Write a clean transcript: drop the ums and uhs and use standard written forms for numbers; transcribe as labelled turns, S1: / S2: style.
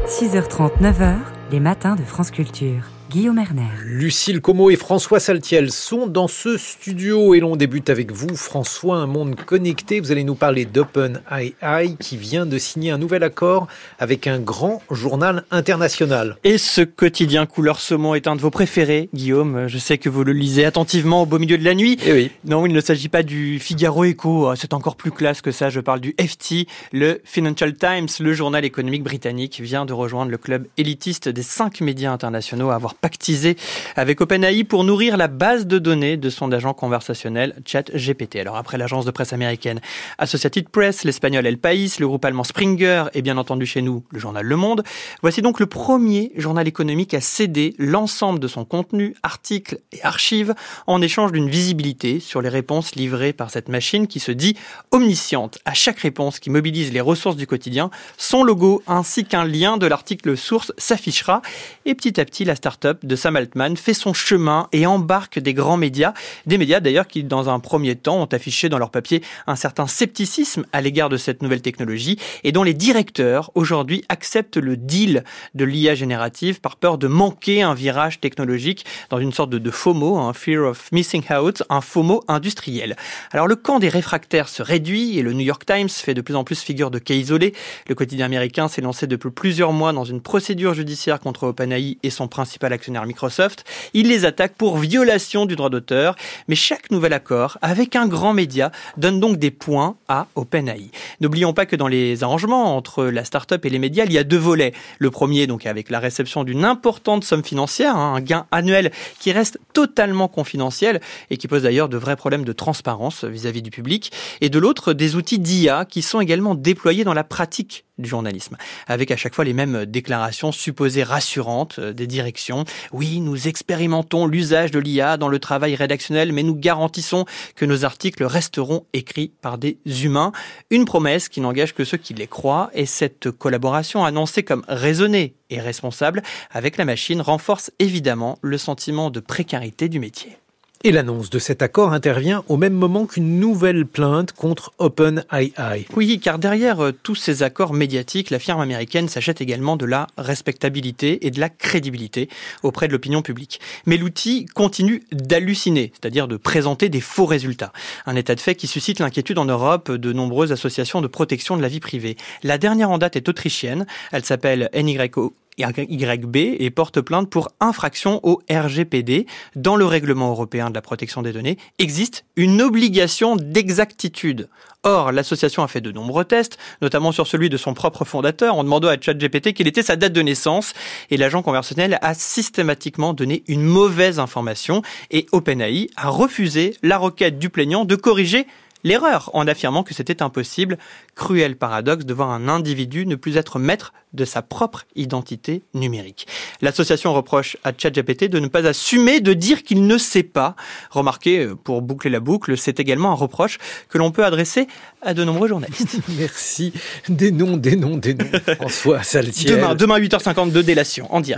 S1: 6h30, 9h, les matins de France Culture. Guillaume Erner.
S2: Lucille Como et François Saltiel sont dans ce studio et l'on débute avec vous, François, un monde connecté. Vous allez nous parler d'OpenAI qui vient de signer un nouvel accord avec un grand journal international.
S3: Et ce quotidien couleur saumon est un de vos préférés, Guillaume. Je sais que vous le lisez attentivement au beau milieu de la nuit.
S2: Eh oui.
S3: Non, il ne s'agit pas du Figaro Echo, c'est encore plus classe que ça. Je parle du FT, le Financial Times, le journal économique britannique, vient de rejoindre le club élitiste des 5 médias internationaux à avoir pactisé avec OpenAI pour nourrir la base de données de son agent conversationnel ChatGPT. Alors après l'agence de presse américaine Associated Press, l'espagnol El País, le groupe allemand Springer et bien entendu chez nous le journal Le Monde, voici donc le premier journal économique à céder l'ensemble de son contenu, articles et archives en échange d'une visibilité sur les réponses livrées par cette machine qui se dit omnisciente. À chaque réponse qui mobilise les ressources du quotidien, son logo ainsi qu'un lien de l'article source s'affichera et petit à petit la start-up de Sam Altman fait son chemin et embarque des grands médias, des médias d'ailleurs qui dans un premier temps ont affiché dans leur papier un certain scepticisme à l'égard de cette nouvelle technologie et dont les directeurs aujourd'hui acceptent le deal de l'IA générative par peur de manquer un virage technologique dans une sorte de FOMO, un Fear of Missing Out, un FOMO industriel. Alors le camp des réfractaires se réduit et le New York Times fait de plus en plus figure de cas isolé. Le quotidien américain s'est lancé depuis plusieurs mois dans une procédure judiciaire contre OpenAI et son principal actionnaire Microsoft. Il les attaque pour violation du droit d'auteur, mais chaque nouvel accord avec un grand média donne donc des points à OpenAI. N'oublions pas que dans les arrangements entre la start-up et les médias, il y a 2 volets. Le premier, donc avec la réception d'une importante somme financière, un gain annuel qui reste totalement confidentiel et qui pose d'ailleurs de vrais problèmes de transparence vis-à-vis du public. Et de l'autre, des outils d'IA qui sont également déployés dans la pratique du journalisme, avec à chaque fois les mêmes déclarations supposées rassurantes des directions. Oui, nous expérimentons l'usage de l'IA dans le travail rédactionnel, mais nous garantissons que nos articles resteront écrits par des humains. Une promesse qui n'engage que ceux qui les croient, et cette collaboration annoncée comme raisonnée et responsable avec la machine renforce évidemment le sentiment de précarité du métier.
S2: Et l'annonce de cet accord intervient au même moment qu'une nouvelle plainte contre OpenAI.
S3: Oui, car derrière tous ces accords médiatiques, la firme américaine s'achète également de la respectabilité et de la crédibilité auprès de l'opinion publique. Mais l'outil continue d'halluciner, c'est-à-dire de présenter des faux résultats. Un état de fait qui suscite l'inquiétude en Europe de nombreuses associations de protection de la vie privée. La dernière en date est autrichienne, elle s'appelle NYB et porte plainte pour infraction au RGPD. Dans le règlement européen de la protection des données, existe une obligation d'exactitude. Or, l'association a fait de nombreux tests, notamment sur celui de son propre fondateur, en demandant à ChatGPT quelle était sa date de naissance. Et l'agent conversationnel a systématiquement donné une mauvaise information. Et OpenAI a refusé la requête du plaignant de corriger l'erreur en affirmant que c'était impossible. Cruel paradoxe de voir un individu ne plus être maître de sa propre identité numérique. L'association reproche à ChatGPT de ne pas assumer de dire qu'il ne sait pas. Remarquez, pour boucler la boucle, c'est également un reproche que l'on peut adresser à de nombreux journalistes.
S2: Merci. Des noms, François Saltiel.
S3: Demain 8h52, délation, en direct.